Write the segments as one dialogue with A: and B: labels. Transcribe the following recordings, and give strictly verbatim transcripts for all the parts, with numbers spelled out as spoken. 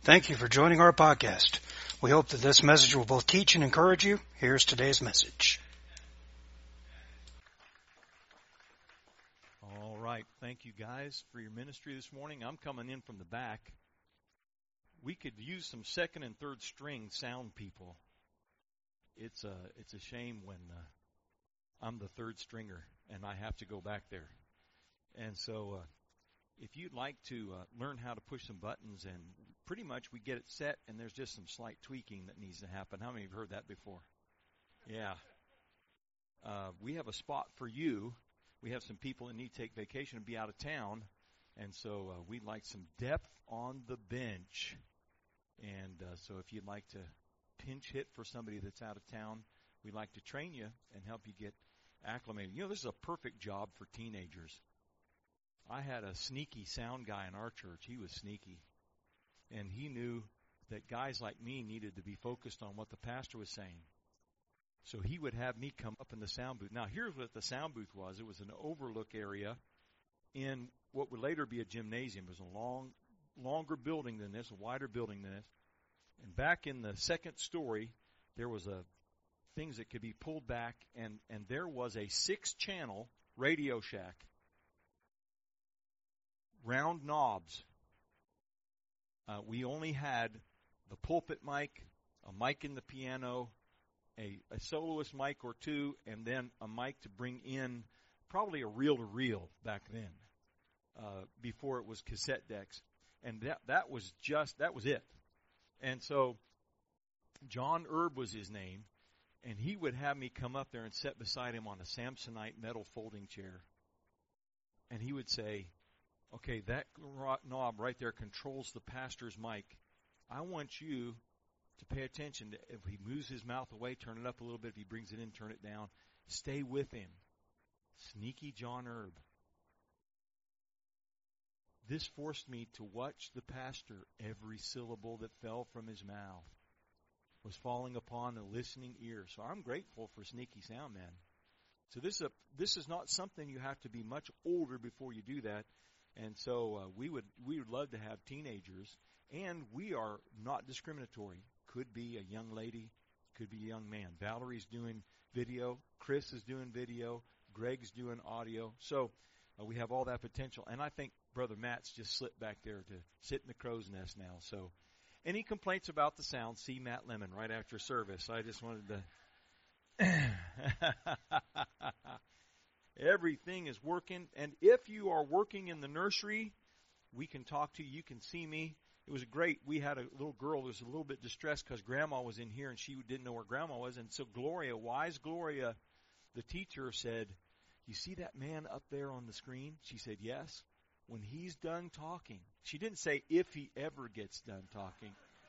A: Thank you for joining our podcast. We hope that this message will both teach and encourage you. Here's today's message.
B: All right. Thank you, guys, for your ministry this morning. I'm coming in from the back. We could use some second and third string sound people. It's a, it's a shame when uh, I'm the third stringer and I have to go back there. And so uh, if you'd like to uh, learn how to push some buttons, and pretty much we get it set and there's just some slight tweaking that needs to happen. How many have heard that before? Yeah. Uh, we have a spot for you. We have some people that need to take vacation and be out of town. And so uh, we'd like some depth on the bench. And uh, so if you'd like to pinch hit for somebody that's out of town, we'd like to train you and help you get acclimated. You know, this is a perfect job for teenagers. I had a sneaky sound guy in our church. He was sneaky. And he knew that guys like me needed to be focused on what the pastor was saying. So he would have me come up in the sound booth. Now, here's what the sound booth was. It was an overlook area in what would later be a gymnasium. It was a long, longer building than this, a wider building than this. And back in the second story, there was a things that could be pulled back, and, and there was a six-channel Radio Shack. Round knobs. Uh, we only had the pulpit mic, a mic in the piano, a, a soloist mic or two, and then a mic to bring in probably a reel-to-reel back then, uh, before it was cassette decks. And that that was just, that was it. And so John Erb was his name, and he would have me come up there and sit beside him on a Samsonite metal folding chair. And he would say, okay, that knob right there controls the pastor's mic. I want you to pay attention to if he moves his mouth away, turn it up a little bit. If he brings it in, turn it down. Stay with him. Sneaky John Erb. This forced me to watch the pastor. Every syllable that fell from his mouth was falling upon a listening ear. So I'm grateful for Sneaky Sound Man. So this is a, this is not something you have to be much older before you do that. And so uh, we would we would love to have teenagers, and we are not discriminatory. Could be a young lady, could be a young man. Valerie's doing video, Chris is doing video, Greg's doing audio. So uh, we have all that potential. And I think Brother Matt's just slipped back there to sit in the crow's nest now. So any complaints about the sound, see Matt Lemon right after service. I just wanted to... Everything is working, and if you are working in the nursery, we can talk to you. You can see me. It was great. We had a little girl who was a little bit distressed because Grandma was in here, and she didn't know where Grandma was. And so Gloria, wise Gloria, the teacher, said, you see that man up there on the screen? She said, yes. When he's done talking. She didn't say if he ever gets done talking.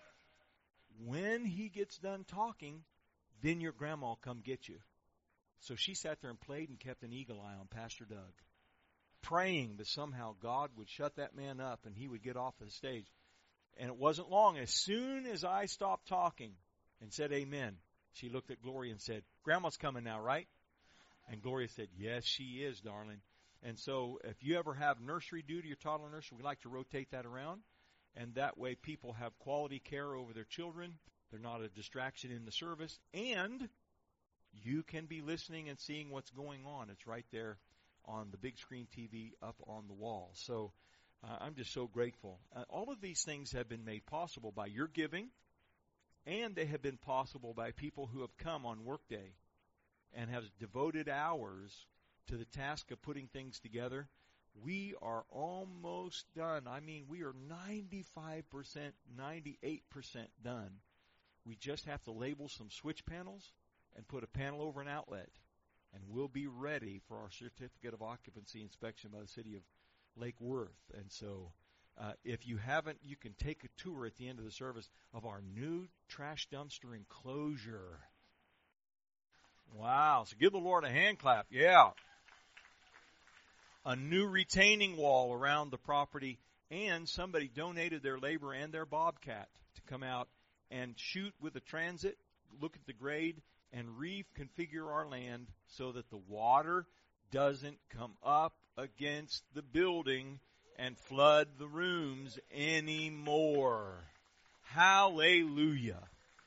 B: When he gets done talking, then your grandma will come get you. So she sat there and played and kept an eagle eye on Pastor Doug, praying that somehow God would shut that man up and he would get off of the stage. And it wasn't long. As soon as I stopped talking and said amen, she looked at Gloria and said, Grandma's coming now, right? And Gloria said, yes, she is, darling. And so if you ever have nursery duty or toddler nursery, we like to rotate that around. And that way people have quality care over their children. They're not a distraction in the service. And you can be listening and seeing what's going on. It's right there on the big screen T V up on the wall. So uh, I'm just so grateful. Uh, all of these things have been made possible by your giving, and they have been possible by people who have come on Workday and have devoted hours to the task of putting things together. We are almost done. I mean, we are ninety-five percent, ninety-eight percent done. We just have to label some switch panels and put a panel over an outlet, and we'll be ready for our certificate of occupancy inspection by the city of Lake Worth. And so uh, if you haven't, you can take a tour at the end of the service of our new trash dumpster enclosure. Wow. So give the Lord a hand clap. Yeah. A new retaining wall around the property, and somebody donated their labor and their Bobcat to come out and shoot with a transit, look at the grade, and reconfigure our land so that the water doesn't come up against the building and flood the rooms anymore. Hallelujah.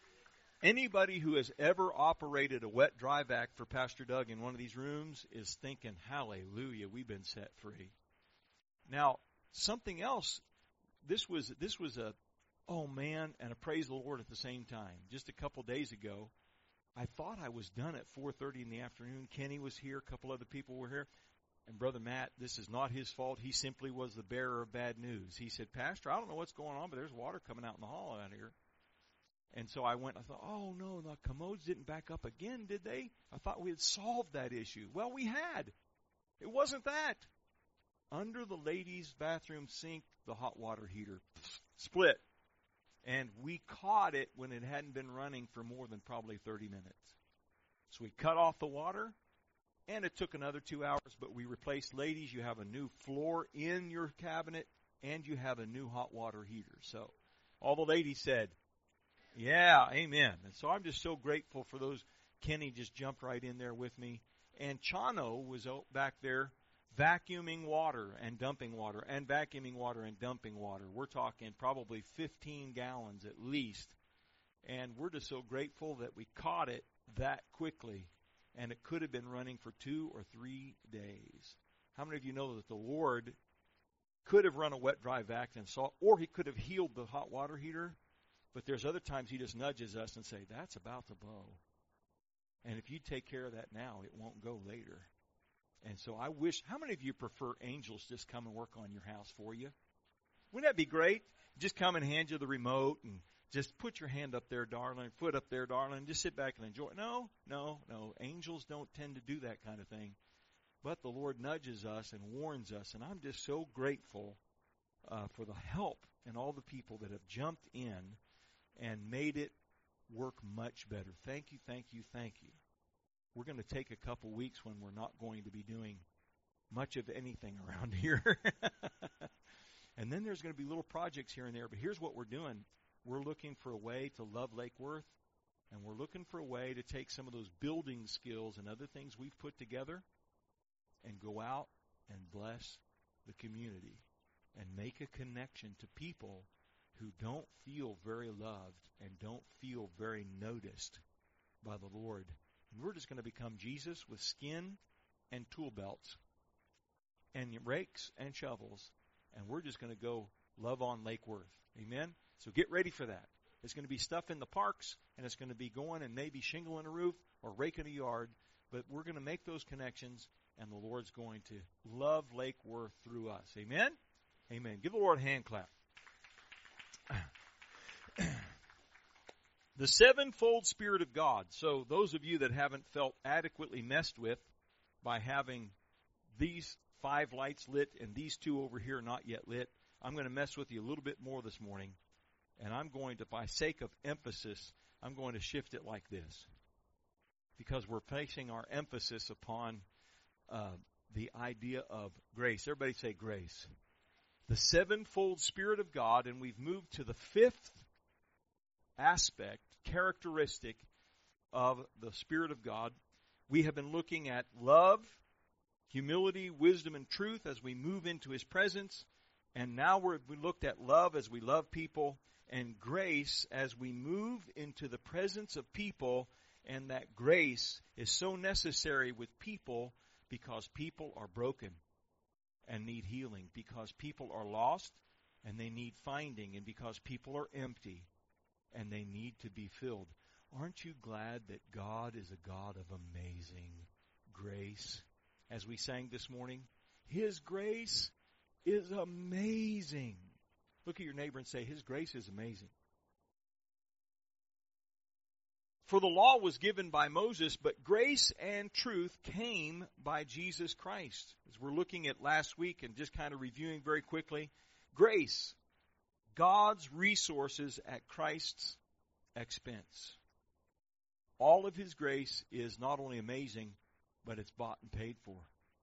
B: Anybody who has ever operated a wet dry vac for Pastor Doug in one of these rooms is thinking, hallelujah, we've been set free. Now, something else, this was this was a, oh man, and a praise the Lord at the same time. Just a couple days ago, I thought I was done at four thirty in the afternoon. Kenny was here, a couple other people were here. And Brother Matt, this is not his fault. He simply was the bearer of bad news. He said, Pastor, I don't know what's going on, but there's water coming out in the hall out here. And so I went, I thought, oh, no, the commodes didn't back up again, did they? I thought we had solved that issue. Well, we had. It wasn't that. Under the ladies' bathroom sink, the hot water heater split. And we caught it when it hadn't been running for more than probably thirty minutes. So we cut off the water, and it took another two hours, but we replaced, ladies, you have a new floor in your cabinet, and you have a new hot water heater. So all the ladies said, yeah, amen. And so I'm just so grateful for those. Kenny just jumped right in there with me. And Chano was back there vacuuming water and dumping water and vacuuming water and dumping water. We're talking probably fifteen gallons at least. And we're just so grateful that we caught it that quickly. And it could have been running for two or three days. How many of you know that the Lord could have run a wet, dry vac and saw, or he could have healed the hot water heater? But there's other times he just nudges us and say, that's about to blow. And if you take care of that now, it won't go later. And so I wish, how many of you prefer angels just come and work on your house for you? Wouldn't that be great? Just come and hand you the remote and just put your hand up there, darling, foot up there, darling, just sit back and enjoy. No, no, no. Angels don't tend to do that kind of thing. But the Lord nudges us and warns us. And I'm just so grateful uh, for the help and all the people that have jumped in and made it work much better. Thank you, thank you, thank you. We're going to take a couple weeks when we're not going to be doing much of anything around here. And then there's going to be little projects here and there. But here's what we're doing. We're looking for a way to love Lake Worth, and we're looking for a way to take some of those building skills and other things we've put together and go out and bless the community and make a connection to people who don't feel very loved and don't feel very noticed by the Lord. And we're just going to become Jesus with skin and tool belts and rakes and shovels, and we're just going to go love on Lake Worth. Amen? So get ready for that. It's going to be stuff in the parks, and it's going to be going and maybe shingling a roof or raking a yard, but we're going to make those connections, and the Lord's going to love Lake Worth through us. Amen? Amen. Give the Lord a hand clap. The sevenfold Spirit of God. So those of you that haven't felt adequately messed with by having these five lights lit and these two over here not yet lit, I'm going to mess with you a little bit more this morning. And I'm going to, by sake of emphasis, I'm going to shift it like this. Because we're placing our emphasis upon uh, the idea of grace. Everybody say grace. The sevenfold Spirit of God, and we've moved to the fifth aspect, characteristic of the Spirit of God. We have been looking at love, humility, wisdom, and truth as we move into His presence. And now we're, we looked at love as we love people, and grace as we move into the presence of people. And that grace is so necessary with people because people are broken and need healing, because people are lost and they need finding, and because people are empty and they need to be filled. Aren't you glad that God is a God of amazing grace? As we sang this morning, His grace is amazing. Look at your neighbor and say, His grace is amazing. For the law was given by Moses, but grace and truth came by Jesus Christ. As we're looking at last week and just kind of reviewing very quickly, grace, God's resources at Christ's expense. All of His grace is not only amazing, but it's bought and paid for.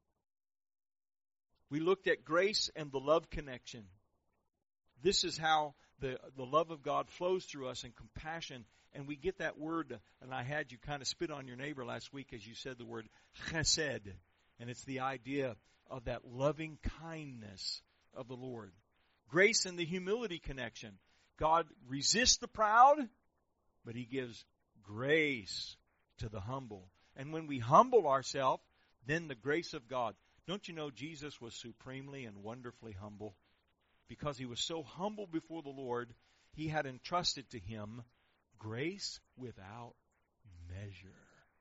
B: We looked at grace and the love connection. This is how the, the love of God flows through us, and compassion. And we get that word, and I had you kind of spit on your neighbor last week as you said the word chesed. And it's the idea of that loving kindness of the Lord. Grace and the humility connection. God resists the proud, but He gives grace to the humble. And when we humble ourselves, then the grace of God. Don't you know Jesus was supremely and wonderfully humble? Because He was so humble before the Lord, He had entrusted to Him grace without measure,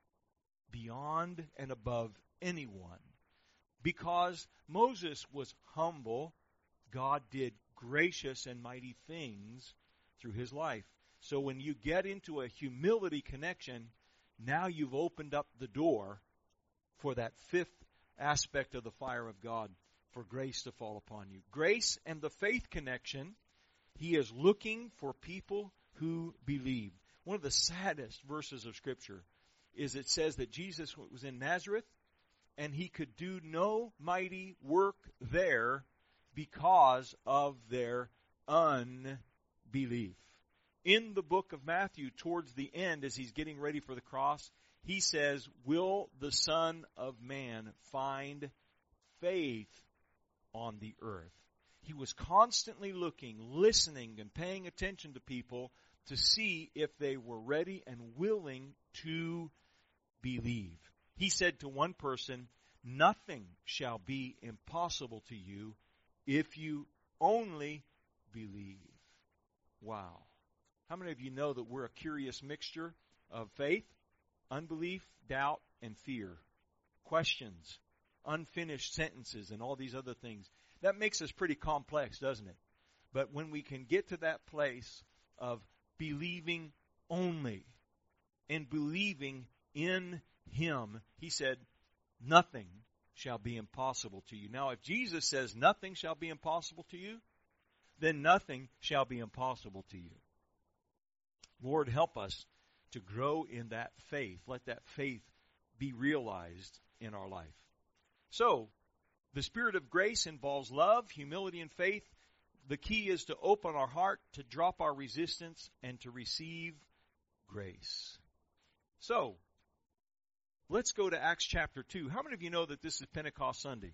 B: beyond and above anyone. Because Moses was humble, God did gracious and mighty things through his life. So when you get into a humility connection, now you've opened up the door for that fifth aspect of the fire of God, for grace to fall upon you. Grace and the faith connection, He is looking for people who believe. One of the saddest verses of Scripture is it says that Jesus was in Nazareth and He could do no mighty work there because of their unbelief. In the book of Matthew, towards the end, as He's getting ready for the cross, He says, will the Son of Man find faith on the earth? He was constantly looking, listening, and paying attention to people to see if they were ready and willing to believe. He said to one person, nothing shall be impossible to you if you only believe. Wow. How many of you know that we're a curious mixture of faith, unbelief, doubt, and fear? Questions, unfinished sentences, and all these other things. That makes us pretty complex, doesn't it? But when we can get to that place of believing only and believing in Him, He said, nothing shall be impossible to you. Now, if Jesus says nothing shall be impossible to you, then nothing shall be impossible to you. Lord, help us to grow in that faith. Let that faith be realized in our life. So, the Spirit of grace involves love, humility, and faith. The key is to open our heart, to drop our resistance, and to receive grace. So, let's go to Acts chapter two. How many of you know that this is Pentecost Sunday?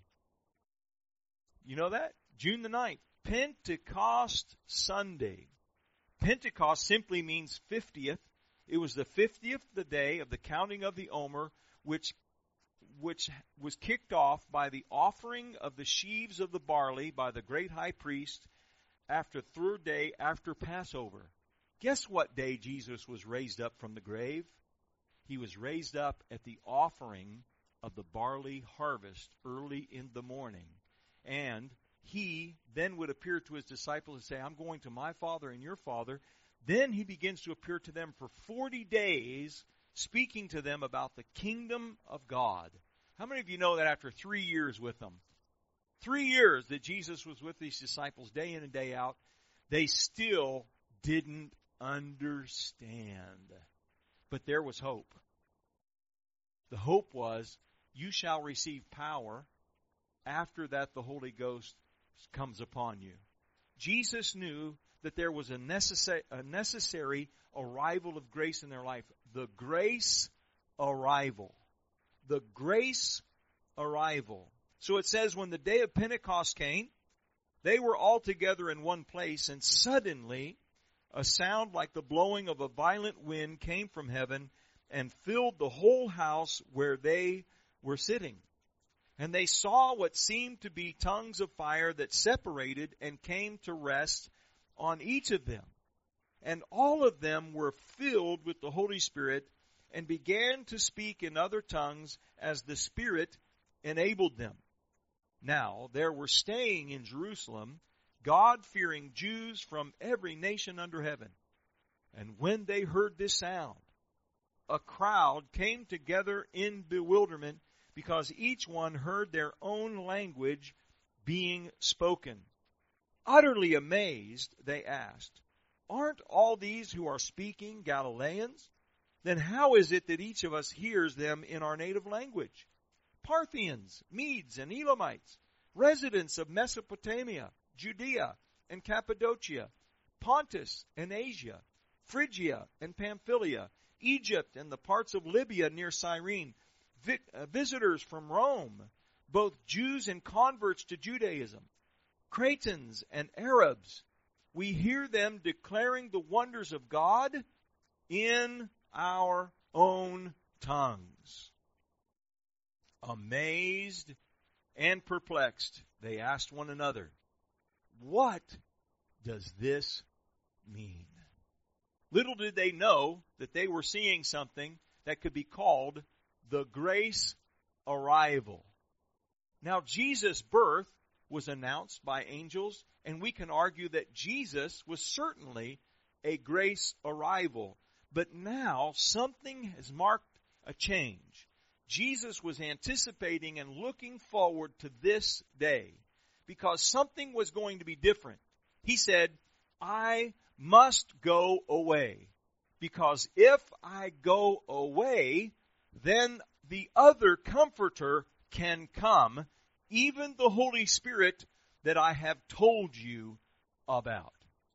B: You know that? June the ninth. Pentecost Sunday. Pentecost simply means fiftieth. It was the fiftieth the day of the counting of the Omer, which which was kicked off by the offering of the sheaves of the barley by the great high priest after third day after Passover. Guess what day Jesus was raised up from the grave? He was raised up at the offering of the barley harvest early in the morning. And He then would appear to His disciples and say, I'm going to my Father and your Father. Then He begins to appear to them for forty days, speaking to them about the kingdom of God. How many of you know that after three years with them, three years that Jesus was with these disciples day in and day out, they still didn't understand. But there was hope. The hope was, you shall receive power. After that, the Holy Ghost comes upon you. Jesus knew that there was a necessary, a necessary arrival of grace in their life. The grace arrival. The grace arrival. So it says, when the day of Pentecost came, they were all together in one place, and suddenly a sound like the blowing of a violent wind came from heaven and filled the whole house where they were sitting. And they saw what seemed to be tongues of fire that separated and came to rest on each of them. And all of them were filled with the Holy Spirit and began to speak in other tongues as the Spirit enabled them. Now there were staying in Jerusalem God-fearing Jews from every nation under heaven. And when they heard this sound, a crowd came together in bewilderment, because each one heard their own language being spoken. Utterly amazed, they asked, aren't all these who are speaking Galileans? Then how is it that each of us hears them in our native language? Parthians, Medes, and Elamites, residents of Mesopotamia, Judea and Cappadocia, Pontus and Asia, Phrygia and Pamphylia, Egypt and the parts of Libya near Cyrene, visitors from Rome, both Jews and converts to Judaism, Cretans and Arabs. we hear them declaring the wonders of God in our own tongues. Amazed and perplexed, they asked one another, "What does this mean?" Little did they know that they were seeing something that could be called the grace arrival. Now, Jesus' birth was announced by angels, and we can argue that Jesus was certainly a grace arrival. But now something has marked a change. Jesus was anticipating and looking forward to this day because something was going to be different. He said, "I must go away, because if I go away, then the other Comforter can come, even the Holy Spirit that I have told you about."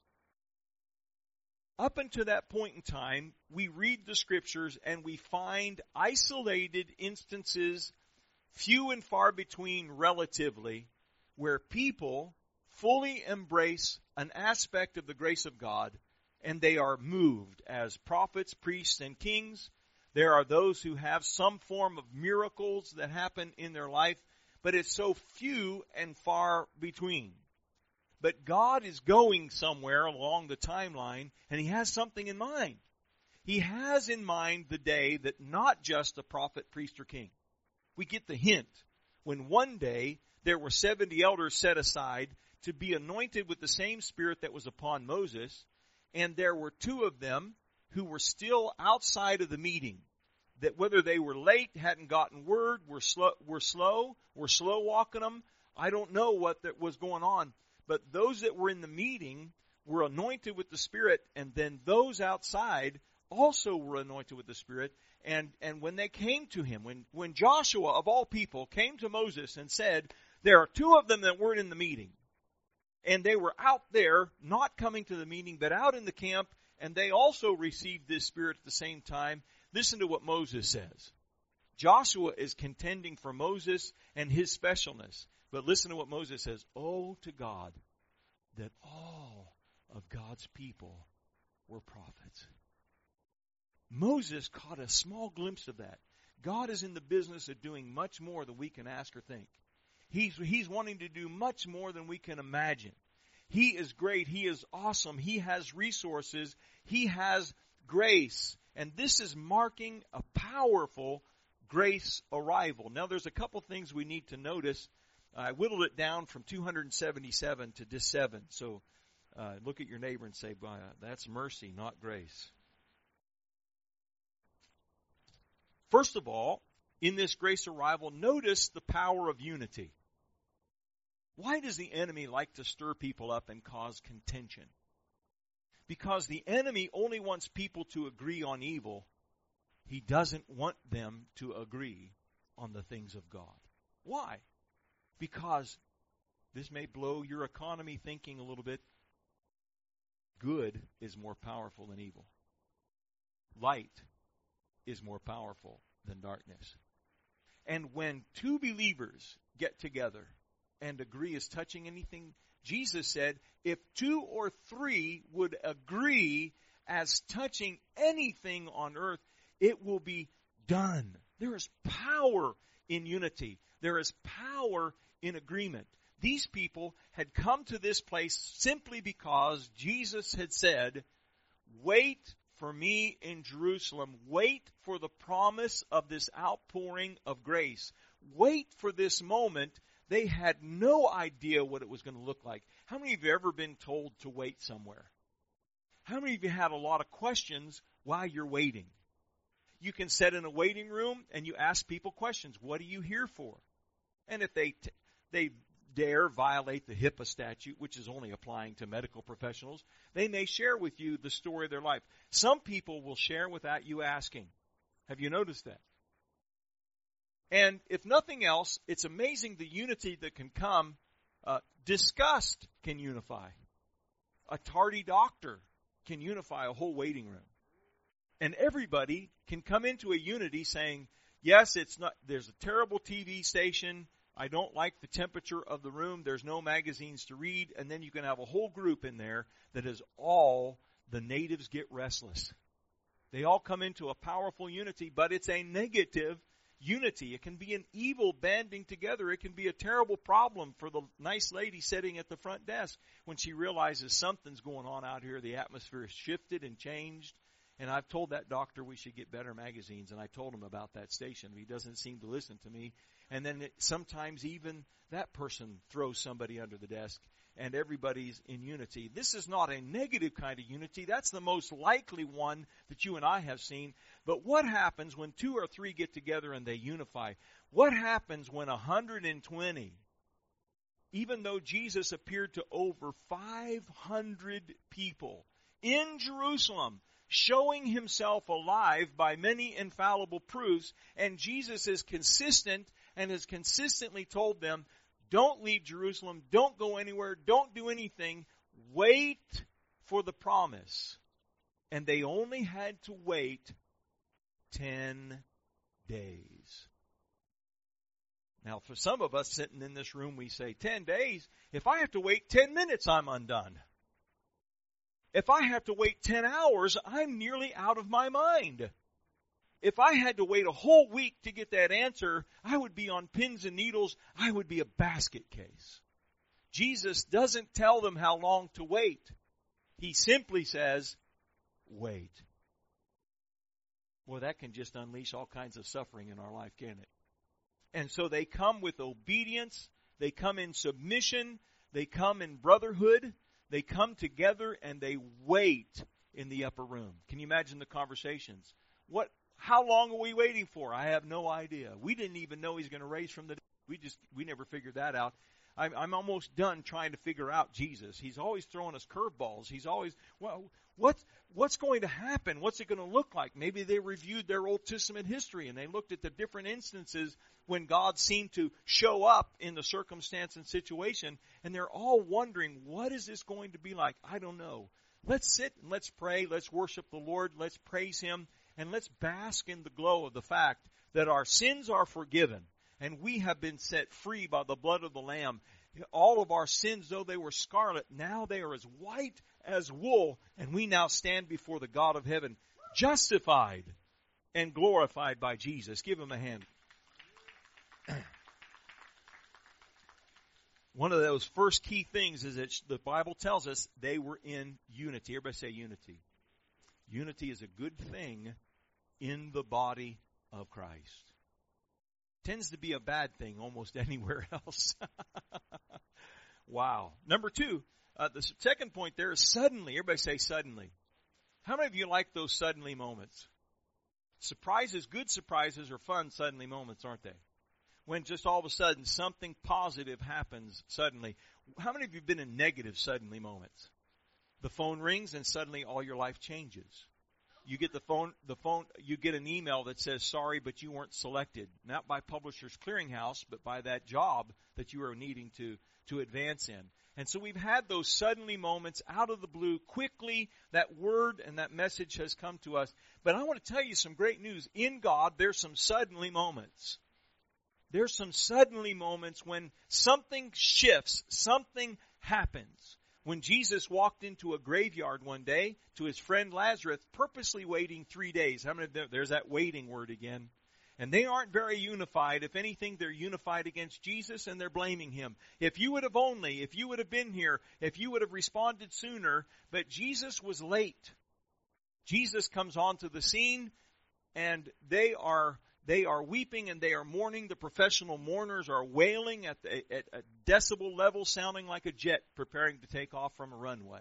B: Up until that point in time, we read the Scriptures and we find isolated instances, few and far between relatively, where people fully embrace an aspect of the grace of God and they are moved as prophets, priests, and kings. There are those who have some form of miracles that happen in their life, but it's so few and far between. But God is going somewhere along the timeline, and He has something in mind. He has in mind the day that not just a prophet, priest, or king. We get the hint when one day there were seventy elders set aside to be anointed with the same Spirit that was upon Moses, and there were two of them who were still outside of the meeting. That whether they were late, hadn't gotten word, were slow, were slow, were slow walking them, I don't know what that was going on. But those that were in the meeting were anointed with the Spirit, and then those outside also were anointed with the Spirit. And, and when they came to him, when, when Joshua, of all people, came to Moses and said, there are two of them that weren't in the meeting. And they were out there, not coming to the meeting, but out in the camp, and they also received this Spirit at the same time. Listen to what Moses says. Joshua is contending for Moses and his specialness. But listen to what Moses says. Oh, to God, that all of God's people were prophets. Moses caught a small glimpse of that. God is in the business of doing much more than we can ask or think. He's, he's wanting to do much more than we can imagine. He is great. He is awesome. He has resources. He has grace. And this is marking a powerful grace arrival. Now, there's a couple things we need to notice. I whittled it down from two hundred seventy-seven to just seven. So uh, look at your neighbor and say, well, that's mercy, not grace. First of all, in this grace arrival, notice the power of unity. Why does the enemy like to stir people up and cause contention? Because the enemy only wants people to agree on evil. He doesn't want them to agree on the things of God. Why? Because this may blow your economy thinking a little bit. Good is more powerful than evil. Light is more powerful than darkness. And when two believers get together and agree as touching anything, Jesus said, if two or three would agree as touching anything on earth, it will be done. There is power in unity. There is power in agreement. These people had come to this place simply because Jesus had said, wait for me in Jerusalem. Wait for the promise of this outpouring of grace. Wait for this moment. They had no idea what it was going to look like. How many of you have ever been told to wait somewhere? How many of you had a lot of questions while you're waiting? You can sit in a waiting room and you ask people questions. What are you here for? And if they t- they dare violate the HIPAA statute, which is only applying to medical professionals, they may share with you the story of their life. Some people will share without you asking. Have you noticed that? And if nothing else, it's amazing the unity that can come. Uh, disgust can unify. A tardy doctor can unify a whole waiting room. And everybody can come into a unity saying, yes, it's not. There's a terrible T V station. I don't like the temperature of the room. There's no magazines to read. And then you can have a whole group in there that is all the natives get restless. They all come into a powerful unity, but it's a negative unity. It can be an evil banding together. It can be a terrible problem for the nice lady sitting at the front desk when she realizes something's going on out here. The atmosphere has shifted and changed. And I've told that doctor we should get better magazines, and I told him about that station. He doesn't seem to listen to me. And then it, sometimes even that person throws somebody under the desk, and everybody's in unity. This is not a negative kind of unity. That's the most likely one that you and I have seen. But what happens when two or three get together and they unify? What happens when one hundred twenty, even though Jesus appeared to over five hundred people in Jerusalem, showing himself alive by many infallible proofs, and Jesus is consistent and has consistently told them, don't leave Jerusalem, don't go anywhere, don't do anything, wait for the promise. And they only had to wait ten days. Now, for some of us sitting in this room, we say, ten days? If I have to wait ten minutes, I'm undone. If I have to wait ten hours, I'm nearly out of my mind. If I had to wait a whole week to get that answer, I would be on pins and needles. I would be a basket case. Jesus doesn't tell them how long to wait. He simply says, wait. Well, that can just unleash all kinds of suffering in our life, can't it? And so they come with obedience. They come in submission. They come in brotherhood. They come together and they wait in the upper room. Can you imagine the conversations? What? How long are we waiting for? I have no idea. We didn't even know he's going to raise from the dead. We just we never figured that out. I'm, I'm almost done trying to figure out Jesus. He's always throwing us curveballs. He's always, well, what's what's going to happen? What's it going to look like? Maybe they reviewed their Old Testament history and they looked at the different instances when God seemed to show up in the circumstance and situation, and they're all wondering, what is this going to be like? I don't know. Let's sit and let's pray. Let's worship the Lord. Let's praise Him. And let's bask in the glow of the fact that our sins are forgiven and we have been set free by the blood of the Lamb. All of our sins, though they were scarlet, now they are as white as wool, and we now stand before the God of heaven, justified and glorified by Jesus. Give Him a hand. One of those first key things is that the Bible tells us they were in unity. Everybody say unity. Unity is a good thing in the body of Christ. Tends to be a bad thing almost anywhere else. Wow. Number two, uh, the second point there is suddenly. Everybody say suddenly. How many of you like those suddenly moments? Surprises, good surprises are fun suddenly moments, aren't they? When just all of a sudden something positive happens suddenly. How many of you have been in negative suddenly moments? The phone rings and suddenly all your life changes. You get the phone, the phone, you get an email that says, sorry, but you weren't selected. Not by Publishers Clearinghouse, but by that job that you are needing to, to advance in. And so we've had those suddenly moments out of the blue. Quickly, that word and that message has come to us. But I want to tell you some great news. In God, there's some suddenly moments. There's some suddenly moments when something shifts, something happens. When Jesus walked into a graveyard one day to his friend Lazarus, purposely waiting three days. How many? There's that waiting word again. And they aren't very unified. If anything, they're unified against Jesus and they're blaming Him. If you would have only, if you would have been here, if you would have responded sooner. But Jesus was late. Jesus comes onto the scene and they are They are weeping and they are mourning. The professional mourners are wailing at, the, at a decibel level, sounding like a jet preparing to take off from a runway.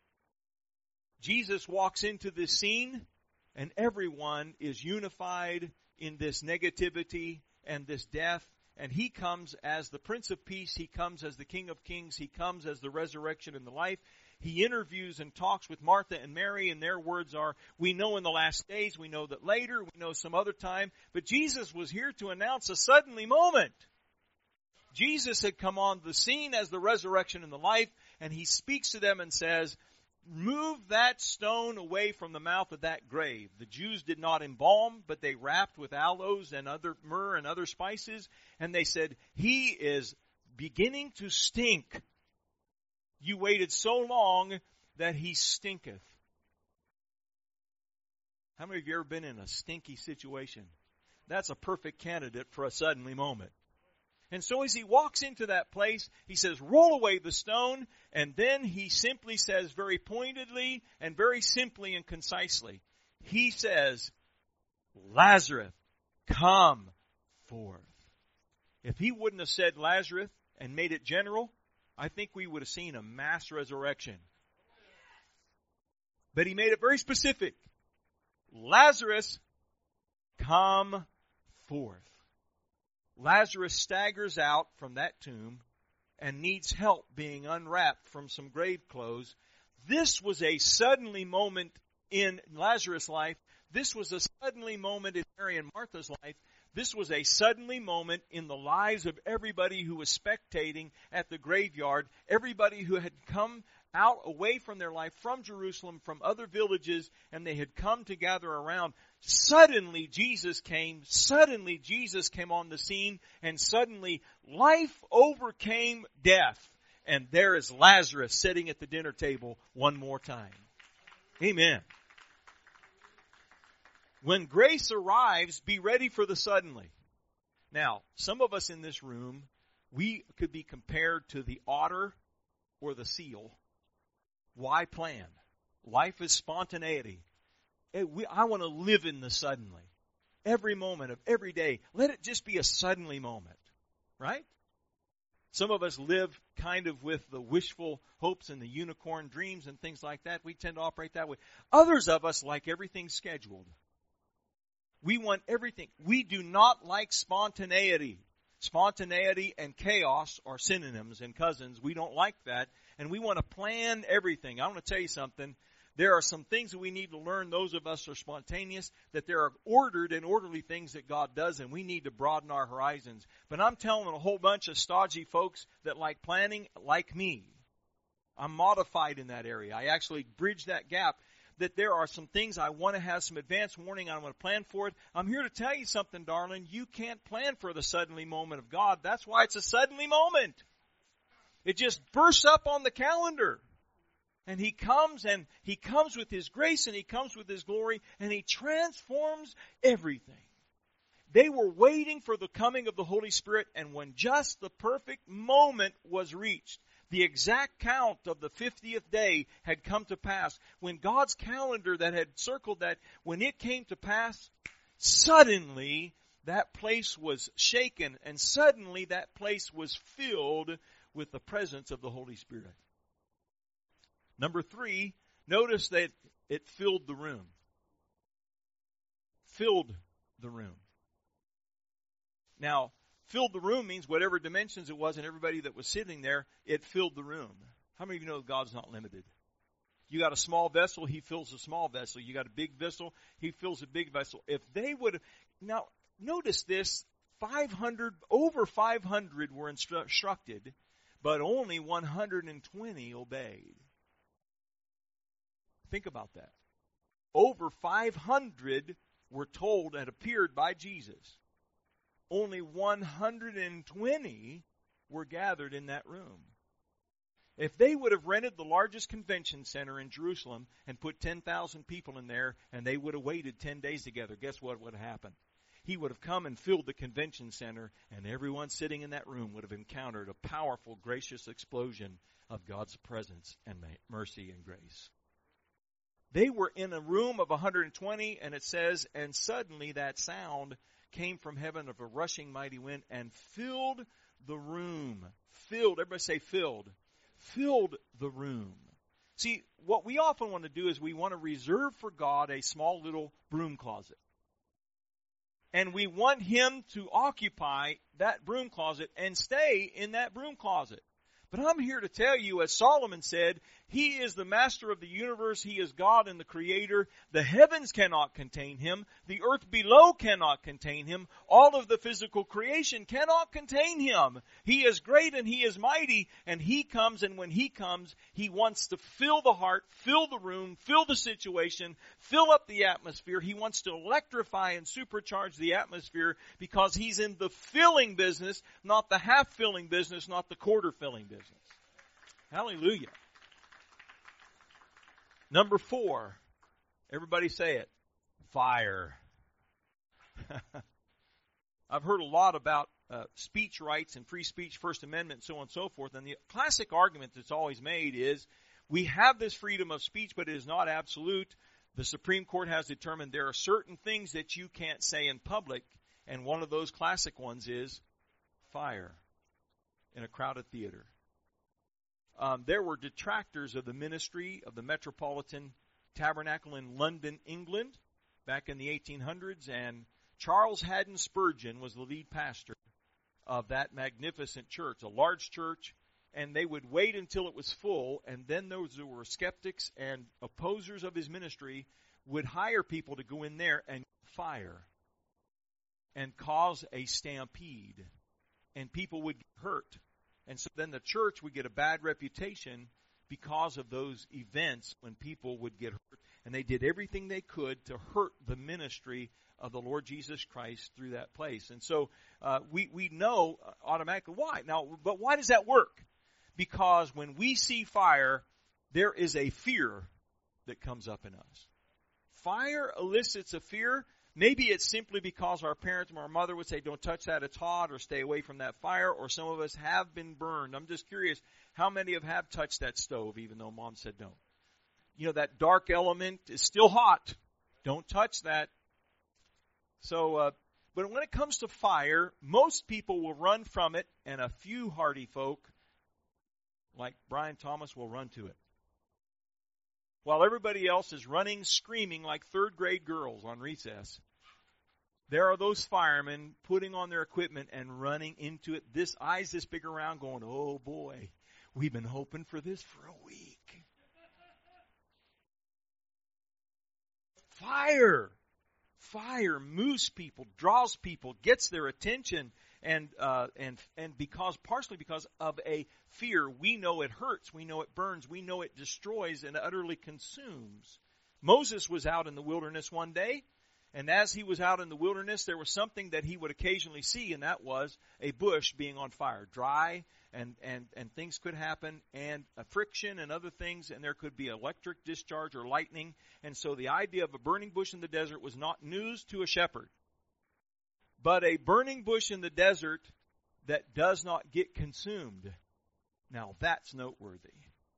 B: Jesus walks into this scene and everyone is unified in this negativity and this death. And He comes as the Prince of Peace. He comes as the King of Kings. He comes as the resurrection and the life. He interviews and talks with Martha and Mary, and their words are, we know in the last days, we know that later, we know some other time. But Jesus was here to announce a suddenly moment. Jesus had come on the scene as the resurrection and the life, and He speaks to them and says, moved that stone away from the mouth of that grave. The Jews did not embalm, but they wrapped with aloes and other myrrh and other spices. And they said, he is beginning to stink. You waited so long that he stinketh. How many of you have ever been in a stinky situation? That's a perfect candidate for a suddenly moment. And so as he walks into that place, he says, roll away the stone. And then he simply says very pointedly and very simply and concisely, he says, Lazarus, come forth. If he wouldn't have said Lazarus and made it general, I think we would have seen a mass resurrection. But he made it very specific. Lazarus, come forth. Lazarus staggers out from that tomb and needs help being unwrapped from some grave clothes. This was a suddenly moment in Lazarus' life. This was a suddenly moment in Mary and Martha's life. This was a suddenly moment in the lives of everybody who was spectating at the graveyard, everybody who had come out away from their life, from Jerusalem, from other villages, and they had come to gather around. Suddenly Jesus came, suddenly Jesus came on the scene, and suddenly life overcame death. And there is Lazarus sitting at the dinner table one more time. Amen. When grace arrives, be ready for the suddenly. Now, some of us in this room, we could be compared to the otter or the seal. Why plan? Life is spontaneity. I want to live in the suddenly. Every moment of every day. Let it just be a suddenly moment. Right? Some of us live kind of with the wishful hopes and the unicorn dreams and things like that. We tend to operate that way. Others of us like everything scheduled. We want everything. We do not like spontaneity. Spontaneity and chaos are synonyms and cousins. We don't like that. And we want to plan everything. I want to tell you something. There are some things that we need to learn, those of us who are spontaneous, that there are ordered and orderly things that God does, and we need to broaden our horizons. But I'm telling a whole bunch of stodgy folks that like planning, like me. I'm modified in that area. I actually bridge that gap. That there are some things I want to have some advance warning. I want to plan for it. I'm here to tell you something, darling. You can't plan for the suddenly moment of God. That's why it's a suddenly moment. It just bursts up on the calendar. And He comes and He comes with His grace and He comes with His glory and He transforms everything. They were waiting for the coming of the Holy Spirit, and when just the perfect moment was reached, the exact count of the fiftieth day had come to pass. When God's calendar that had circled that, when it came to pass, suddenly that place was shaken and suddenly that place was filled with the presence of the Holy Spirit. Number three, notice that it filled the room. Filled the room. Now, filled the room means whatever dimensions it was and everybody that was sitting there, it filled the room. How many of you know God's not limited? You got a small vessel, He fills a small vessel. You got a big vessel, He fills a big vessel. If they would, now notice this, five hundred, over five hundred were instructed, but only one hundred twenty obeyed. Think about that. Over five hundred were told and appeared by Jesus. Only one hundred twenty were gathered in that room. If they would have rented the largest convention center in Jerusalem and put ten thousand people in there and they would have waited ten days together, guess what would have happened? He would have come and filled the convention center, and everyone sitting in that room would have encountered a powerful, gracious explosion of God's presence and mercy and grace. They were in a room of one hundred twenty, and it says, and suddenly that sound came from heaven of a rushing mighty wind and filled the room. Filled, everybody say filled. Filled the room. See, what we often want to do is we want to reserve for God a small little broom closet. And we want Him to occupy that broom closet and stay in that broom closet. But I'm here to tell you, as Solomon said, He is the master of the universe. He is God and the creator. The heavens cannot contain Him. The earth below cannot contain Him. All of the physical creation cannot contain Him. He is great and He is mighty, and He comes, and when He comes, He wants to fill the heart, fill the room, fill the situation, fill up the atmosphere. He wants to electrify and supercharge the atmosphere because He's in the filling business, not the half-filling business, not the quarter-filling business. Hallelujah. Number four. Everybody say it. Fire. I've heard a lot about uh, speech rights and free speech, First Amendment, and so on and so forth. And the classic argument that's always made is we have this freedom of speech, but it is not absolute. The Supreme Court has determined there are certain things that you can't say in public. And one of those classic ones is fire in a crowded theater. Um, there were detractors of the ministry of the Metropolitan Tabernacle in London, England, back in the eighteen hundreds, and Charles Haddon Spurgeon was the lead pastor of that magnificent church, a large church, and they would wait until it was full, and then those who were skeptics and opposers of his ministry would hire people to go in there and fire and cause a stampede, and people would get hurt. And so then the church would get a bad reputation because of those events when people would get hurt. And they did everything they could to hurt the ministry of the Lord Jesus Christ through that place. And so uh, we, we know automatically why. Now, but why does that work? Because when we see fire, there is a fear that comes up in us. Fire elicits a fear. Maybe it's simply because our parents or our mother would say, don't touch that, it's hot, or stay away from that fire, or some of us have been burned. I'm just curious, how many of have touched that stove, even though Mom said don't? You know, that dark element is still hot. Don't touch that. So, uh, but when it comes to fire, most people will run from it, and a few hardy folk, like Brian Thomas, will run to it. While everybody else is running, screaming like third grade girls on recess, there are those firemen putting on their equipment and running into it. This eyes this big around going, oh boy, we've been hoping for this for a week. Fire. Fire moves people, draws people, gets their attention. And uh, and and because partially because of a fear, we know it hurts, we know it burns, we know it destroys and utterly consumes. Moses was out in the wilderness one day, and as he was out in the wilderness, there was something that he would occasionally see, and that was a bush being on fire, dry, and and and things could happen, and a friction and other things, and there could be electric discharge or lightning. And so the idea of a burning bush in the desert was not news to a shepherd. But a burning bush in the desert that does not get consumed. Now that's noteworthy.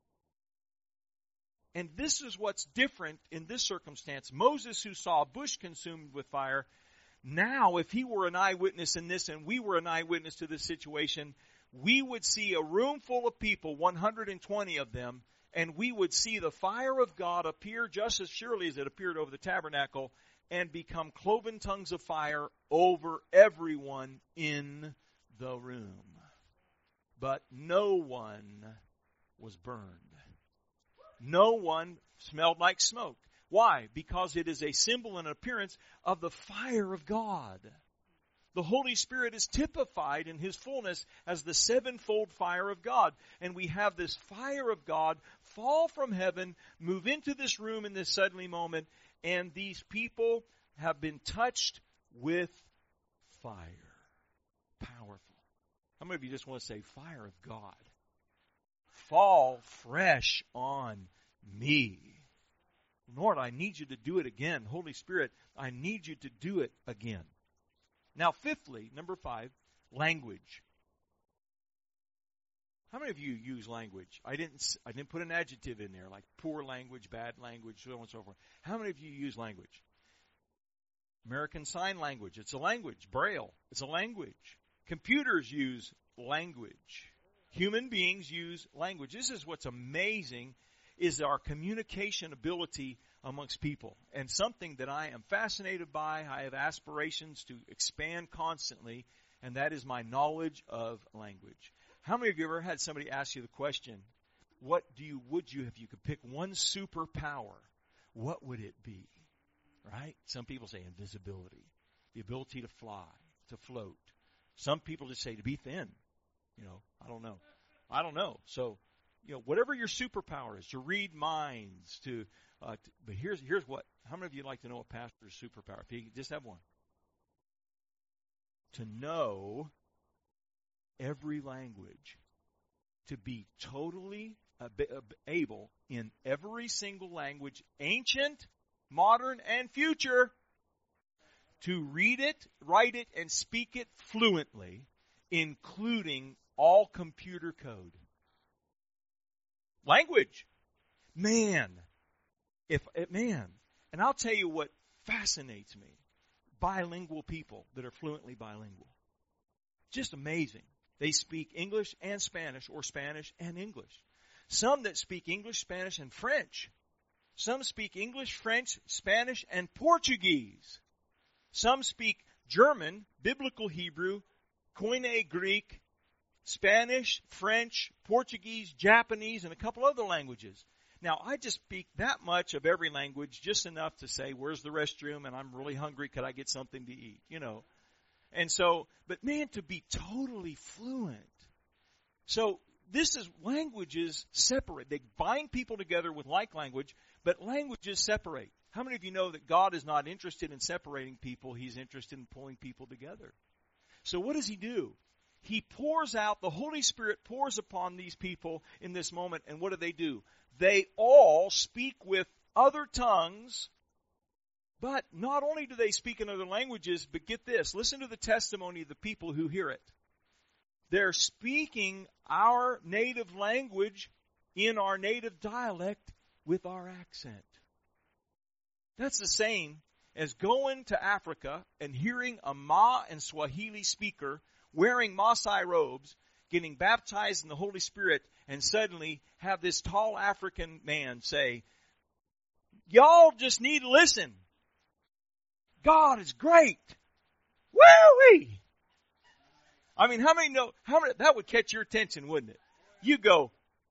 B: And this is what's different in this circumstance. Moses, who saw a bush consumed with fire, now if he were an eyewitness in this and we were an eyewitness to this situation, we would see a room full of people, one hundred twenty of them, and we would see the fire of God appear just as surely as it appeared over the tabernacle, and become cloven tongues of fire over everyone in the room. But no one was burned. No one smelled like smoke. Why? Because it is a symbol and appearance of the fire of God. The Holy Spirit is typified in His fullness as the sevenfold fire of God. And we have this fire of God fall from heaven, move into this room in this suddenly moment, and these people have been touched with fire. Powerful. How many of you just want to say, fire of God? Fall fresh on me. Lord, I need you to do it again. Holy Spirit, I need you to do it again. Now, fifthly, number five, language. How many of you use language? I didn't I didn't put an adjective in there, like poor language, bad language, so on and so forth. How many of you use language? American Sign Language. It's a language. Braille. It's a language. Computers use language. Human beings use language. This is what's amazing, is our communication ability amongst people. And something that I am fascinated by, I have aspirations to expand constantly, and that is my knowledge of language. How many of you ever had somebody ask you the question, what do you, would you, if you could pick one superpower, what would it be? Right? Some people say invisibility, the ability to fly, to float. Some people just say to be thin. You know, I don't know. I don't know. So, you know, whatever your superpower is, to read minds, to, uh, to but here's here's what. How many of you like to know a pastor's superpower? If you just have one. To know every language, to be totally able in every single language, ancient, modern, and future, to read it, write it, and speak it fluently, including all computer code. Language. Man. If man. And I'll tell you what fascinates me. Bilingual people that are fluently bilingual. Just amazing. They speak English and Spanish, or Spanish and English. Some that speak English, Spanish, and French. Some speak English, French, Spanish, and Portuguese. Some speak German, Biblical Hebrew, Koine Greek, Spanish, French, Portuguese, Japanese, and a couple other languages. Now, I just speak that much of every language, just enough to say, where's the restroom, and I'm really hungry, could I get something to eat, you know. And so, but man, to be totally fluent. So, this is languages separate. They bind people together with like language, but languages separate. How many of you know that God is not interested in separating people? He's interested in pulling people together. So what does He do? He pours out, the Holy Spirit pours upon these people in this moment, and what do they do? They all speak with other tongues, but not only do they speak in other languages, but get this, listen to the testimony of the people who hear it. They're speaking our native language in our native dialect with our accent. That's the same as going to Africa and hearing a Ma and Swahili speaker wearing Maasai robes, getting baptized in the Holy Spirit, and suddenly have this tall African man say, y'all just need to listen. God is great. Woo-wee! I mean, how many know, how many, that would catch your attention, wouldn't it? You go,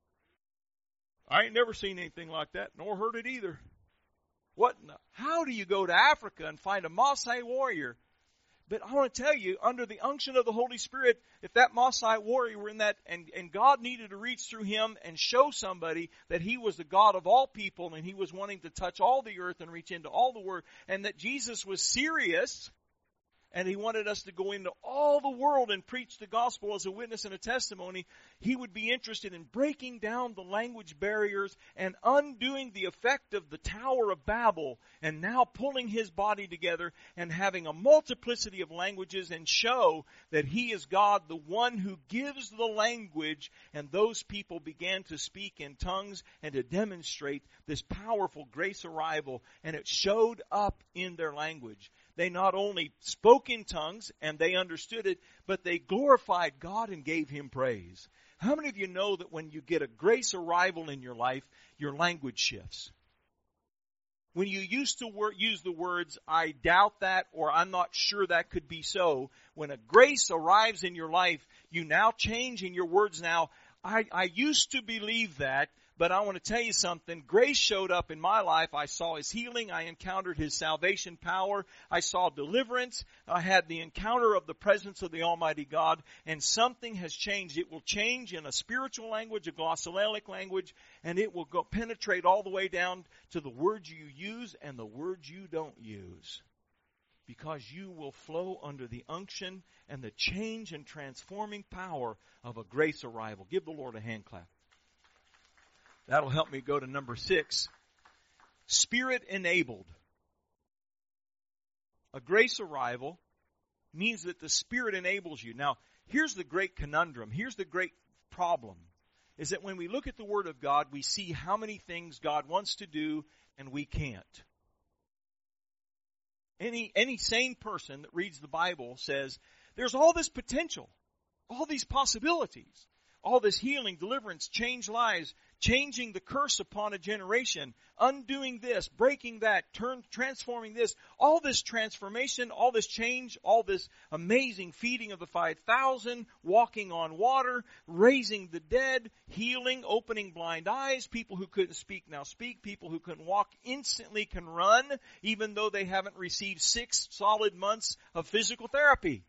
B: I ain't never seen anything like that, nor heard it either. What? How do you go to Africa and find a Maasai warrior? But I want to tell you, under the unction of the Holy Spirit, if that Maasai warrior were in that, and, and God needed to reach through him and show somebody that He was the God of all people, and He was wanting to touch all the earth and reach into all the world, and that Jesus was serious, and He wanted us to go into all the world and preach the gospel as a witness and a testimony, He would be interested in breaking down the language barriers and undoing the effect of the Tower of Babel, and now pulling His body together and having a multiplicity of languages, and show that He is God, the one who gives the language, and those people began to speak in tongues and to demonstrate this powerful grace arrival, and it showed up in their language. They not only spoke in tongues and they understood it, but they glorified God and gave Him praise. How many of you know that when you get a grace arrival in your life, your language shifts? When you used to wor- use the words, I doubt that, or I'm not sure that could be so, when a grace arrives in your life, you now change in your words now, I, I used to believe that, but I want to tell you something. Grace showed up in my life. I saw His healing. I encountered His salvation power. I saw deliverance. I had the encounter of the presence of the Almighty God. And something has changed. It will change in a spiritual language, a glossolalia language, and it will go penetrate all the way down to the words you use and the words you don't use. Because you will flow under the unction and the change and transforming power of a grace arrival. Give the Lord a hand clap. That'll help me go to number six. Spirit enabled. A grace arrival means that the Spirit enables you. Now, here's the great conundrum. Here's the great problem. Is that when we look at the Word of God, we see how many things God wants to do and we can't. Any, any sane person that reads the Bible says, there's all this potential, all these possibilities, all this healing, deliverance, change lives, changing the curse upon a generation, undoing this, breaking that, turn, transforming this, all this transformation, all this change, all this amazing feeding of the five thousand, walking on water, raising the dead, healing, opening blind eyes, people who couldn't speak now speak, people who couldn't walk instantly can run, even though they haven't received six solid months of physical therapy.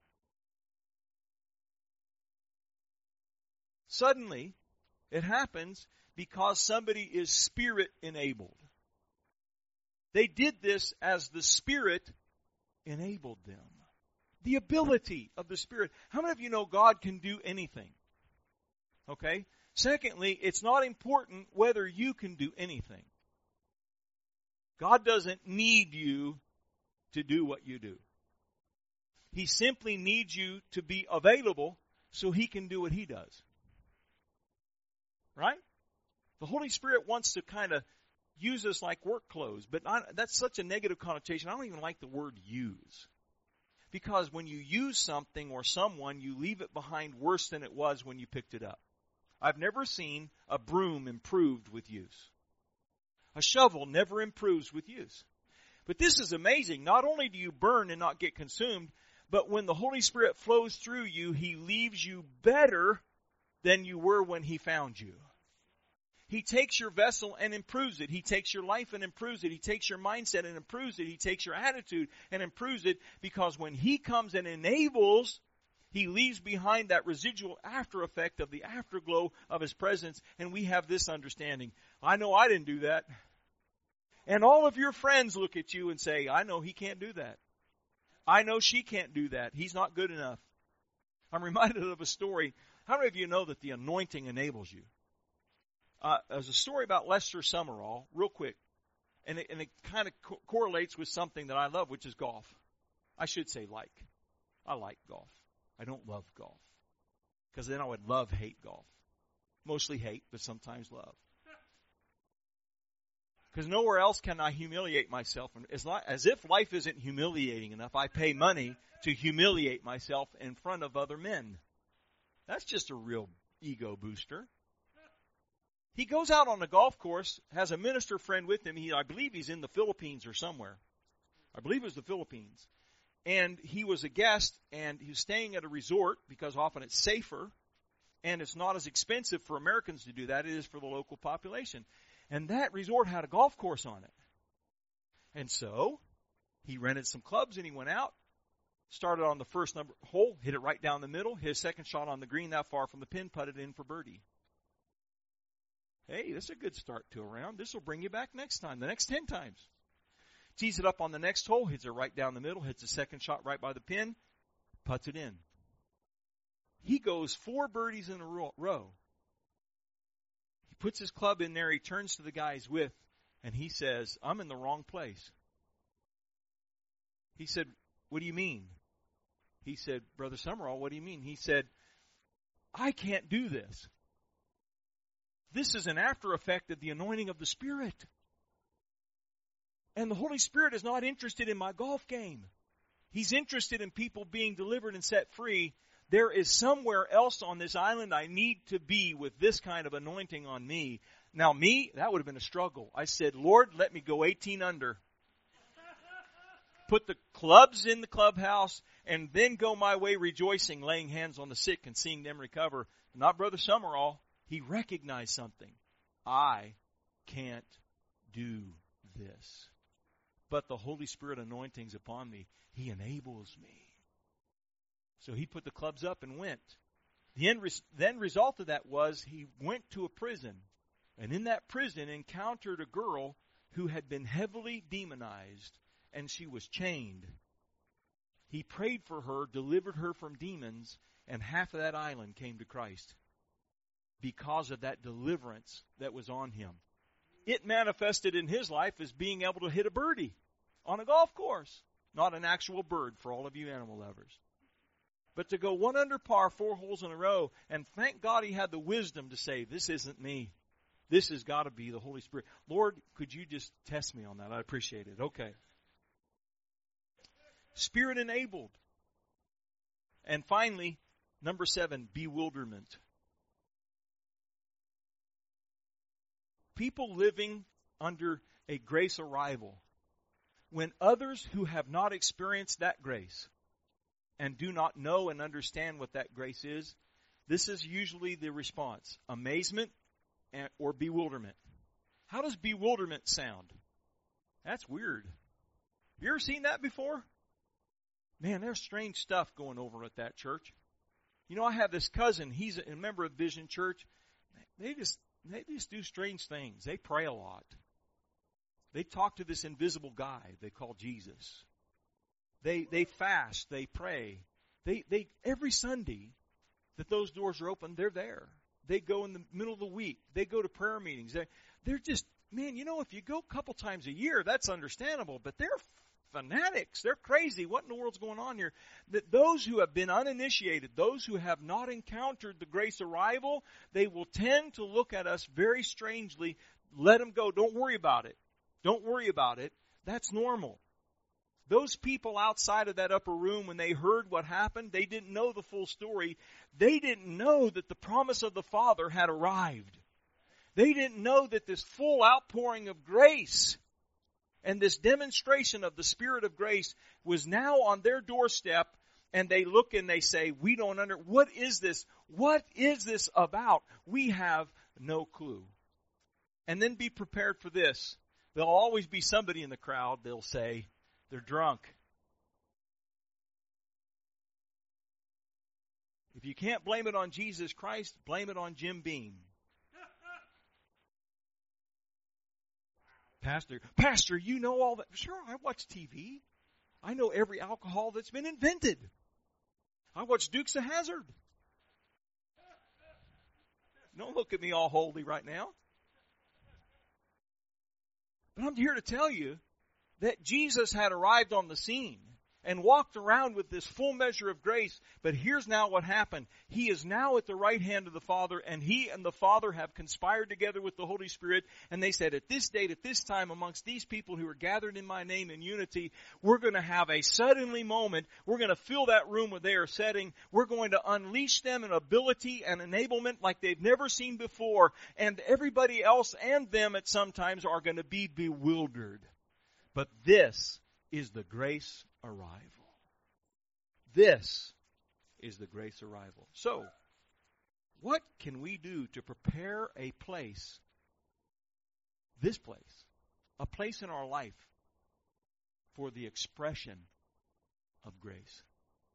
B: Suddenly, it happens because somebody is Spirit enabled. They did this as the Spirit enabled them. The ability of the Spirit. How many of you know God can do anything? Okay? Secondly, it's not important whether you can do anything. God doesn't need you to do what you do. He simply needs you to be available so He can do what He does. Right? The Holy Spirit wants to kind of use us like work clothes, but not, that's such a negative connotation. I don't even like the word use. Because when you use something or someone, you leave it behind worse than it was when you picked it up. I've never seen a broom improved with use. A shovel never improves with use. But this is amazing. Not only do you burn and not get consumed, but when the Holy Spirit flows through you, He leaves you better than you were when He found you. He takes your vessel and improves it. He takes your life and improves it. He takes your mindset and improves it. He takes your attitude and improves it, because when He comes and enables, He leaves behind that residual after effect of the afterglow of His presence, and we have this understanding. I know I didn't do that. And all of your friends look at you and say, I know he can't do that. I know she can't do that. He's not good enough. I'm reminded of a story. How many of you know that the anointing enables you? Uh, there's a story about Lester Summerall, real quick, and it, and it kind of co- correlates with something that I love, which is golf. I should say like. I like golf. I don't love golf, because then I would love hate golf. Mostly hate, but sometimes love. Because nowhere else can I humiliate myself. As, li- as if life isn't humiliating enough, I pay money to humiliate myself in front of other men. That's just a real ego booster. He goes out on the golf course, has a minister friend with him. He, I believe he's in the Philippines or somewhere. I believe it was the Philippines. And he was a guest, and he was staying at a resort, because often it's safer, and it's not as expensive for Americans to do that. It is for the local population. And that resort had a golf course on it. And so he rented some clubs, and he went out, started on the first number hole, hit it right down the middle, hit a second shot on the green that far from the pin, putted in for birdie. Hey, this is a good start to a round. This will bring you back next time, the next ten times. Tees it up on the next hole, hits it right down the middle, hits a second shot right by the pin, puts it in. He goes four birdies in a row. He puts his club in there, he turns to the guy he's with, and he says, I'm in the wrong place. He said, what do you mean? He said, Brother Summerall, what do you mean? He said, I can't do this. This is an after effect of the anointing of the Spirit. And the Holy Spirit is not interested in my golf game. He's interested in people being delivered and set free. There is somewhere else on this island I need to be with this kind of anointing on me. Now me, that would have been a struggle. I said, Lord, let me go eighteen under. Put the clubs in the clubhouse, and then go my way rejoicing, laying hands on the sick and seeing them recover. Not Brother Summerall. He recognized something. I can't do this. But the Holy Spirit anointing's upon me. He enables me. So he put the clubs up and went. The end res- then result of that was he went to a prison. And in that prison encountered a girl who had been heavily demonized. And she was chained. He prayed for her, delivered her from demons. And half of that island came to Christ. Because of that deliverance that was on him. It manifested in his life as being able to hit a birdie on a golf course. Not an actual bird for all of you animal lovers. But to go one under par, four holes in a row, and thank God he had the wisdom to say, this isn't me. This has got to be the Holy Spirit. Lord, could you just test me on that? I appreciate it. Okay. Spirit enabled. And finally, number seven, bewilderment. People living under a grace arrival, when others who have not experienced that grace and do not know and understand what that grace is, this is usually the response: amazement and, or bewilderment. How does bewilderment sound? That's weird. You ever seen that before? Man, there's strange stuff going over at that church. You know, I have this cousin. He's a member of Vision Church. They just they just do strange things. They pray a lot. They talk to this invisible guy they call Jesus. They they fast. They pray. They they every Sunday that those doors are open, they're there. They go in the middle of the week. They go to prayer meetings. They they're just, man, you know, if you go a couple times a year, that's understandable. But they're fanatics. They're crazy. What in the world's going on here? That those who have been uninitiated, those who have not encountered the grace arrival, they will tend to look at us very strangely. Let them go. Don't worry about it. Don't worry about it. That's normal. Those people outside of that upper room, when they heard what happened, they didn't know the full story. They didn't know that the promise of the Father had arrived. They didn't know that this full outpouring of grace and this demonstration of the Spirit of grace was now on their doorstep, and they look and they say, we don't under, what is this? What is this about? We have no clue. And then be prepared for this. There'll always be somebody in the crowd, they'll say, they're drunk. If you can't blame it on Jesus Christ, blame it on Jim Beam. Pastor, Pastor, you know all that. Sure, I watch T V. I know every alcohol that's been invented. I watch Dukes of Hazzard. Don't look at me all holy right now. But I'm here to tell you that Jesus had arrived on the scene and walked around with this full measure of grace. But here's now what happened. He is now at the right hand of the Father, and He and the Father have conspired together with the Holy Spirit. And they said, at this date, at this time, amongst these people who are gathered in my name in unity, we're going to have a suddenly moment. We're going to fill that room where they are sitting. We're going to unleash them in ability and enablement like they've never seen before. And everybody else and them at some times are going to be bewildered. But this is the grace arrival. This is the grace arrival. So, what can we do to prepare a place, this place, a place in our life for the expression of grace?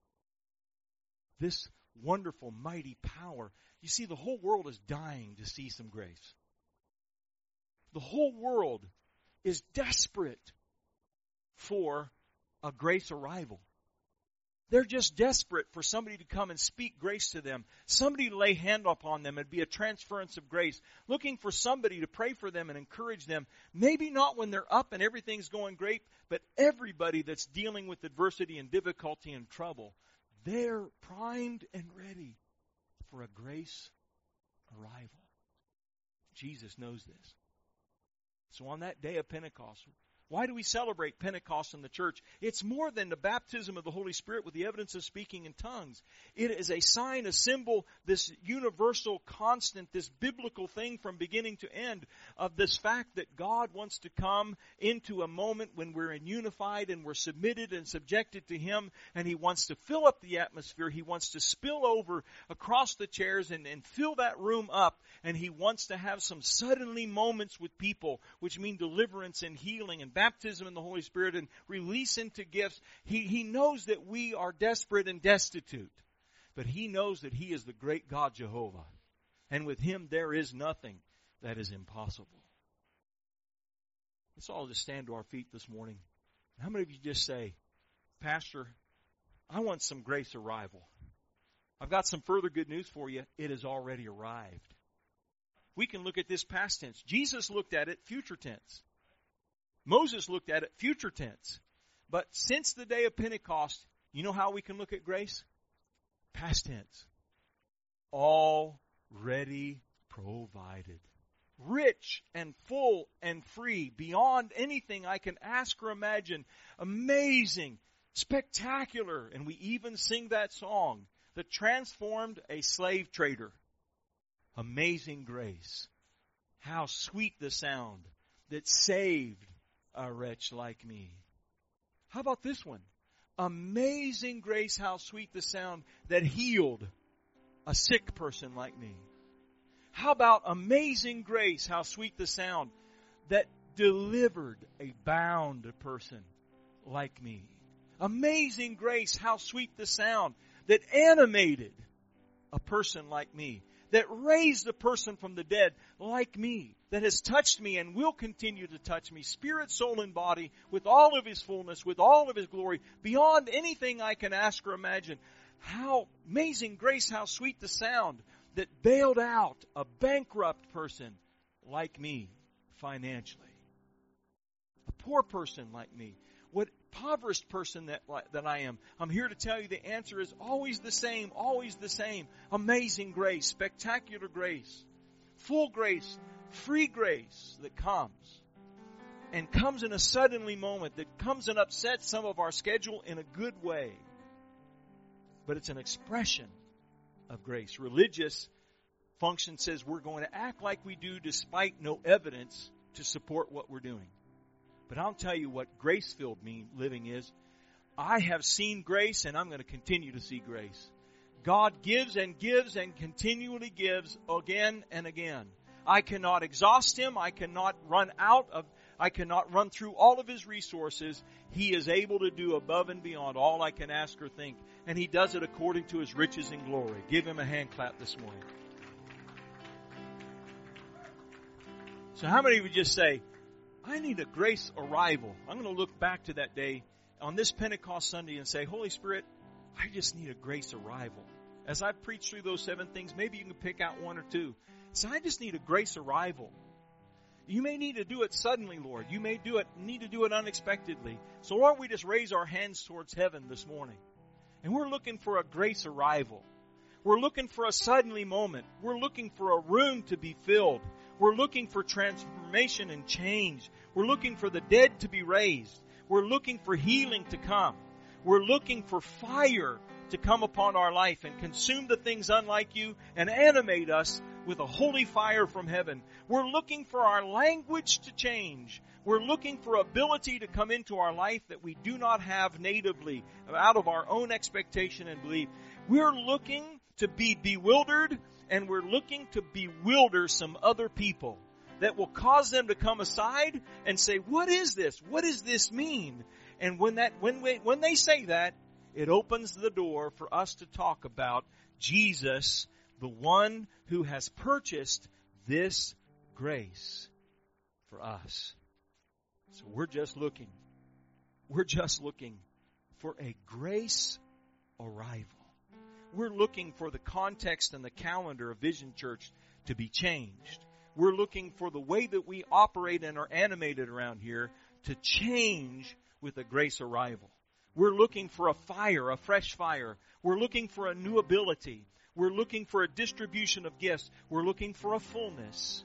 B: This wonderful, mighty power. You see, the whole world is dying to see some grace. The whole world is desperate for a grace arrival. They're just desperate for somebody to come and speak grace to them. Somebody to lay hand upon them and be a transference of grace. Looking for somebody to pray for them and encourage them. Maybe not when they're up and everything's going great, but everybody that's dealing with adversity and difficulty and trouble, they're primed and ready for a grace arrival. Jesus knows this. So on that day of Pentecost, why do we celebrate Pentecost in the church? It's more than the baptism of the Holy Spirit with the evidence of speaking in tongues. It is a sign, a symbol, this universal constant, this biblical thing from beginning to end of this fact that God wants to come into a moment when we're in unified and we're submitted and subjected to Him, and He wants to fill up the atmosphere. He wants to spill over across the chairs and, and fill that room up, and He wants to have some suddenly moments with people, which mean deliverance and healing and baptism in the Holy Spirit and release into gifts. He, he knows that we are desperate and destitute. But He knows that He is the great God Jehovah. And with Him there is nothing that is impossible. Let's all just stand to our feet this morning. How many of you just say, Pastor, I want some grace arrival. I've got some further good news for you. It has already arrived. We can look at this past tense. Jesus looked at it future tense. Moses looked at it future tense. But since the day of Pentecost, you know how we can look at grace? Past tense. Already provided. Rich and full and free, beyond anything I can ask or imagine. Amazing, spectacular. And we even sing that song that transformed a slave trader. Amazing grace. how sweet the sound that saved a wretch like me. How about this one? Amazing grace, how sweet the sound that healed a sick person like me. How about amazing grace, how sweet the sound that delivered a bound person like me. Amazing grace, how sweet the sound that animated a person like me, that raised a person from the dead like me, that has touched me and will continue to touch me, spirit, soul, and body, with all of His fullness, with all of His glory, beyond anything I can ask or imagine. How amazing grace, how sweet the sound that bailed out a bankrupt person like me financially. A poor person like me. What impoverished person that, that I am. I'm here to tell you the answer is always the same, always the same. Amazing grace, spectacular grace, full grace, free grace that comes. And comes in a suddenly moment that comes and upsets some of our schedule in a good way. But it's an expression of grace. Religious function says we're going to act like we do despite no evidence to support what we're doing. But I'll tell you what grace-filled mean living is. I have seen grace and I'm going to continue to see grace. God gives and gives and continually gives again and again. I cannot exhaust Him. I cannot run out of, I cannot run through all of His resources. He is able to do above and beyond all I can ask or think. And He does it according to His riches and glory. Give Him a hand clap this morning. So how many would just say, I need a grace arrival? I'm going to look back to that day on this Pentecost Sunday and say, Holy Spirit, I just need a grace arrival. As I preach through those seven things, maybe you can pick out one or two. Say, I just need a grace arrival. You may need to do it suddenly, Lord. You may do it, need to do it unexpectedly. So why don't we just raise our hands towards heaven this morning? And we're looking for a grace arrival. We're looking for a suddenly moment. We're looking for a room to be filled. We're looking for transformation and change. We're looking for the dead to be raised. We're looking for healing to come. We're looking for fire to come upon our life and consume the things unlike you and animate us with a holy fire from heaven. We're looking for our language to change. We're looking for ability to come into our life that we do not have natively out of our own expectation and belief. We're looking to be bewildered, and we're looking to bewilder some other people that will cause them to come aside and say, what is this? What does this mean? And when that, when we, when they say that, it opens the door for us to talk about Jesus, the one who has purchased this grace for us. So we're just looking, we're just looking for a grace arrival. We're looking for the context and the calendar of Vision Church to be changed. We're looking for the way that we operate and are animated around here to change with a grace arrival. We're looking for a fire, a fresh fire. We're looking for a new ability. We're looking for a distribution of gifts. We're looking for a fullness.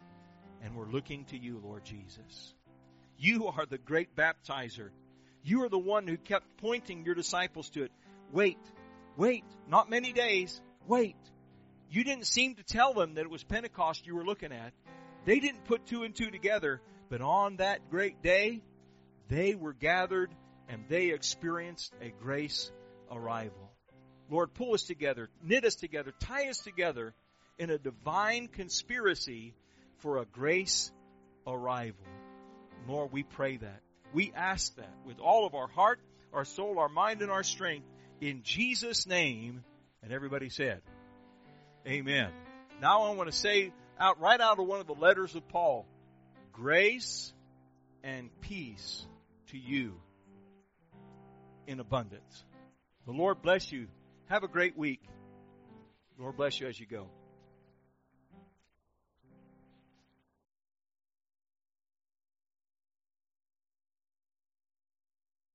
B: And we're looking to you, Lord Jesus. You are the great baptizer. You are the one who kept pointing your disciples to it. Wait, wait, not many days. Wait. You didn't seem to tell them that it was Pentecost you were looking at. They didn't put two and two together. But on that great day, they were gathered and they experienced a grace arrival. Lord, pull us together, knit us together, tie us together in a divine conspiracy for a grace arrival. Lord, we pray that. We ask that with all of our heart, our soul, our mind, and our strength in Jesus' name. And everybody said, amen. Now I want to say out right out of one of the letters of Paul, grace and peace to you in abundance. The Lord bless you. Have a great week. Lord bless you as you go.